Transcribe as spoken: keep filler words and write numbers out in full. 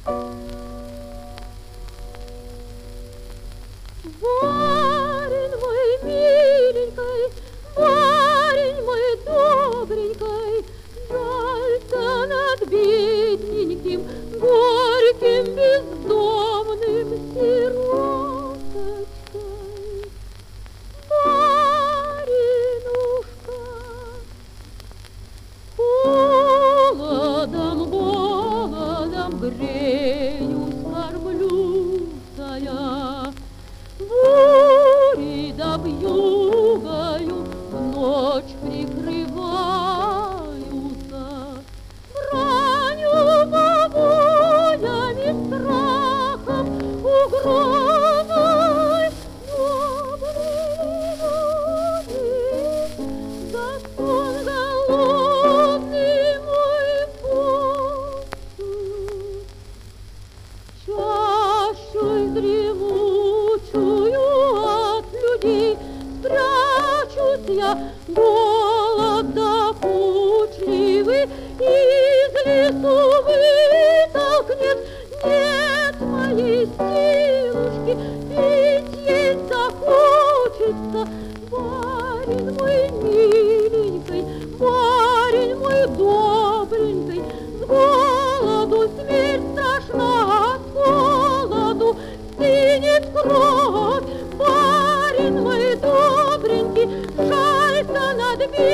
Барин мой миленький, барин мой добренький, жалься над бедненьким, горьким, бездомным сироточкой. Баринушка, холодом, голодом греюсь, кормлюся я. Бурей да вьюгою в ночь прикрываются, бранью, побоями, страхом, угрозой. Доброй ночи, за сон голодный мой посуд, чащой дремучую от людей спрячусь я, голод докучливый из лесу вытолкнет. Нет моей силушки, пить есть захочется. Барин мой миленький, барин мой добренький, с голоду смерть страшна, от холоду стынет кровь. Барин мой добренький, жалься над бедным.